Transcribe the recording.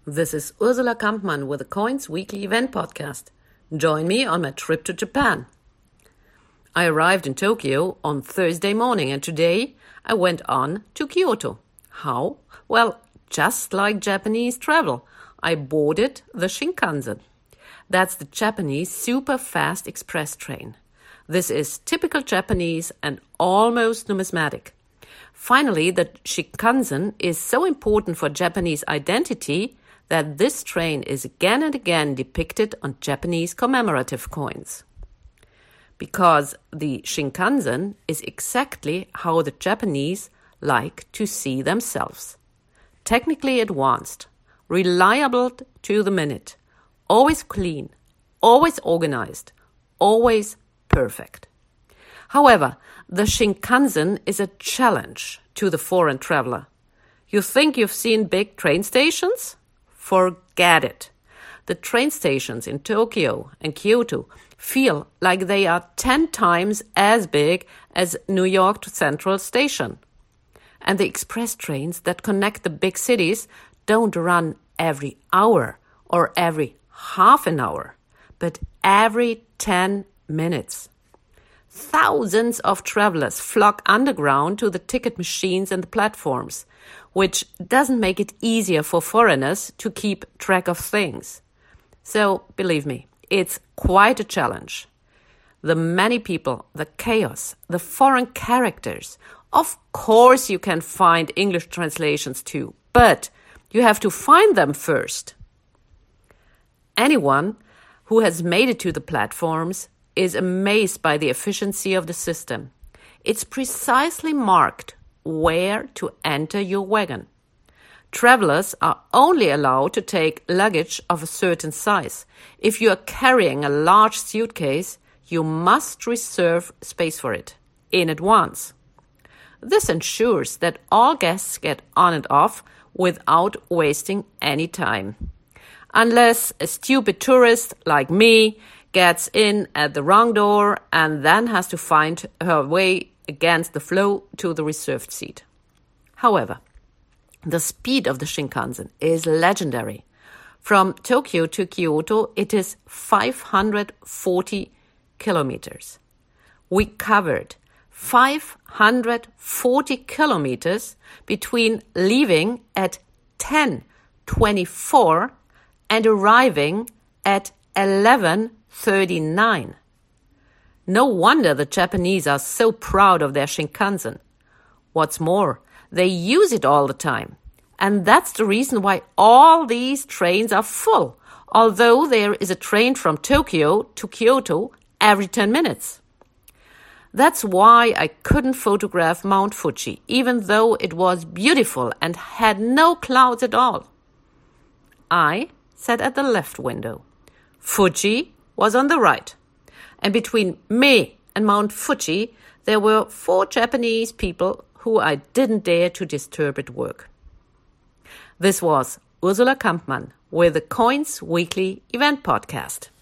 This is Ursula Kampmann with the Coins Weekly Event Podcast. Join me on my trip to Japan. I arrived in Tokyo on Thursday morning and today I went on to Kyoto. How? Well, just like Japanese travel, I boarded the Shinkansen. That's the Japanese super fast express train. This is typical Japanese and almost numismatic. Finally, the Shinkansen is so important for Japanese identity that this train is again and again depicted on Japanese commemorative coins. Because the Shinkansen is exactly how the Japanese like to see themselves. Technically advanced, reliable to the minute, always clean, always organized, always perfect. However, the Shinkansen is a challenge to the foreign traveler. You think you've seen big train stations? Forget it. The train stations in Tokyo and Kyoto feel like they are 10 times as big as New York Central Station. And the express trains that connect the big cities don't run every hour or every half an hour, but every 10 minutes. Thousands of travelers flock underground to the ticket machines and the platforms, which doesn't make it easier for foreigners to keep track of things. So, believe me, it's quite a challenge. The many people, the chaos, the foreign characters. Of course you can find English translations too, but you have to find them first. Anyone who has made it to the platforms is amazed by the efficiency of the system. It's precisely marked where to enter your wagon. Travelers are only allowed to take luggage of a certain size. If you are carrying a large suitcase, you must reserve space for it in advance. This ensures that all guests get on and off without wasting any time. Unless a stupid tourist like me gets in at the wrong door and then has to find her way against the flow to the reserved seat. However, the speed of the Shinkansen is legendary. From Tokyo to Kyoto, it is 540 kilometers. We covered 540 kilometers between leaving at 10:24 and arriving at 11:39. No wonder the Japanese are so proud of their Shinkansen. What's more, they use it all the time. And that's the reason why all these trains are full, although there is a train from Tokyo to Kyoto every 10 minutes. That's why I couldn't photograph Mount Fuji, even though it was beautiful and had no clouds at all. I sat at the left window. Fuji was on the right. And between me and Mount Fuji, there were 4 Japanese people who I didn't dare to disturb at work. This was Ursula Kampmann with the Coins Weekly Event Podcast.